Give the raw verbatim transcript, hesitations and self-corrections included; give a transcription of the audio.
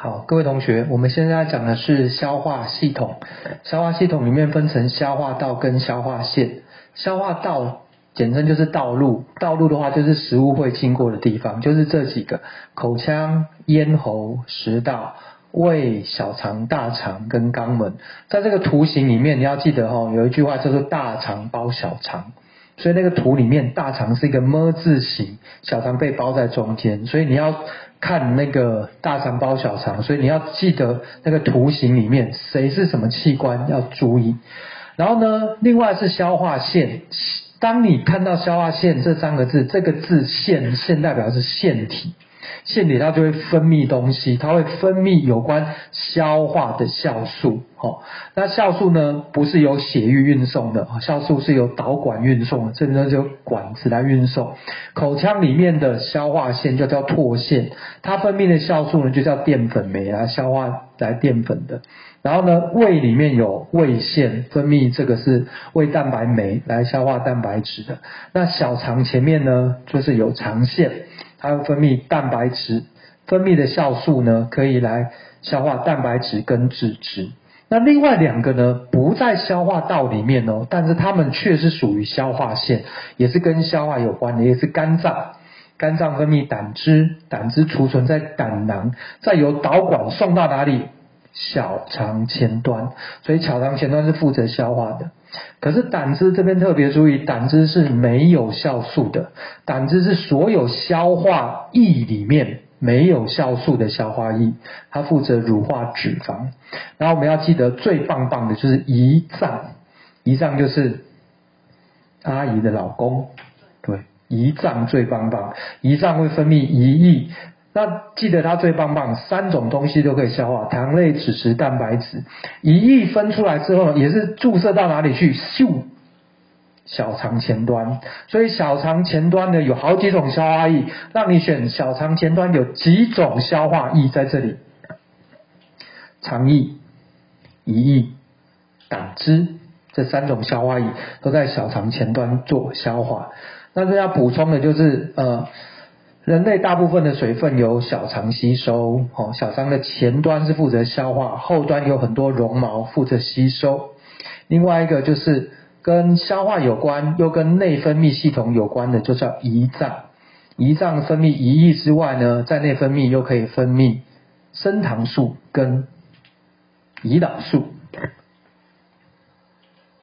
好，各位同学，我们现在讲的是消化系统。消化系统里面分成消化道跟消化腺。消化道简称就是道路，道路的话就是食物会经过的地方，就是这几个：口腔、咽喉、食道、胃、小肠、大肠跟肛门。在这个图形里面，你要记得哦，有一句话叫做大肠包小肠。所以那个图里面，大肠是一个 M 字形，小肠被包在中间，所以你要看那个大肠包小肠，所以你要记得那个图形里面谁是什么器官要注意。然后呢，另外是消化腺，当你看到消化腺这三个字，这个字腺腺代表是腺体。腺体它就会分泌东西，它会分泌有关消化的酵素。哦，那酵素呢不是由血液运送的，酵素是由导管运送的，这边就管子来运送。口腔里面的消化腺就叫唾腺，它分泌的酵素呢就叫淀粉酶来消化来淀粉的。然后呢，胃里面有胃腺，分泌这个是胃蛋白酶来消化蛋白质的。那小肠前面呢就是有肠腺，它会分泌蛋白质，分泌的酵素呢可以来消化蛋白质跟脂质。那另外两个呢不在消化道里面哦，但是它们却是属于消化腺，也是跟消化有关的，也是肝脏。肝脏分泌胆汁，胆汁储存在胆囊，再由导管送到哪里？小肠前端。所以小肠前端是负责消化的。可是胆汁这边特别注意，胆汁是没有酵素的，胆汁是所有消化液里面没有酵素的消化液，它负责乳化脂肪。然后我们要记得最棒棒的就是胰脏，胰脏就是阿姨的老公，对，胰脏最棒棒，胰脏会分泌胰液。那记得它最棒棒，三种东西都可以消化，糖类、脂质、蛋白质。胰液分出来之后，也是注射到哪里去？咻，小肠前端。所以小肠前端呢有好几种消化液，让你选小肠前端有几种消化液在这里：肠液、胰液、胆汁，这三种消化液都在小肠前端做消化。那这要补充的就是呃。人类大部分的水分由小肠吸收，哦，小肠的前端是负责消化，后端有很多绒毛负责吸收。另外一个就是跟消化有关，又跟内分泌系统有关的，就叫胰脏。胰脏分泌胰液之外呢，在内分泌又可以分泌升糖素跟胰岛素。